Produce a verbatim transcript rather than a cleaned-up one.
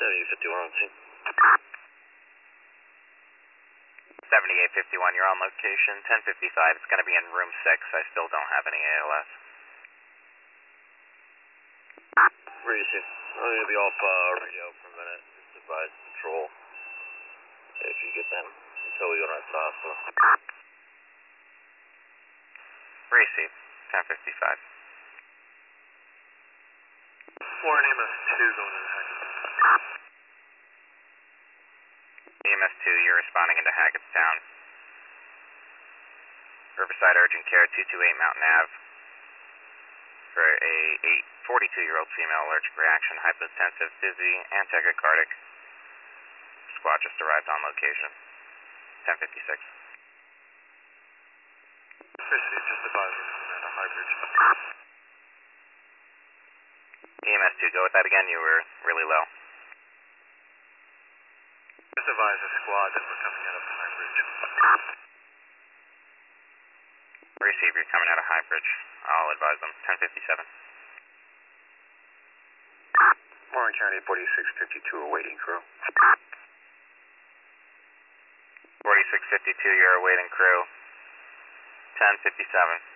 seventy-eight fifty-one, seventy-eight fifty-one, you're on location. ten fifty-five, it's going to be in room six. I still don't have any A L S. Where you see? I'm going to be off uh, radio for a minute. Just advise control. If you get them until we go to our stop. So. Receive, ten fifty-five. Warren E M S two going into Hackettstown. E M S two, you're responding into Hackettstown. Riverside Urgent Care, two two eight Mountain Ave. For a forty-two-year-old female allergic reaction, hypotensive, dizzy, and tachycardic. Squad just arrived on location. ten fifty-six. Receive, just advise we're coming out of High Bridge. E M S two, go with that again, you were really low. Just advise the squad that we're coming out of High Bridge. Receive, you're coming out of High Bridge. I'll advise them. ten fifty-seven. Warren County, forty-six fifty-two, awaiting crew. forty-six fifty-two, you're awaiting crew. ten fifty-seven.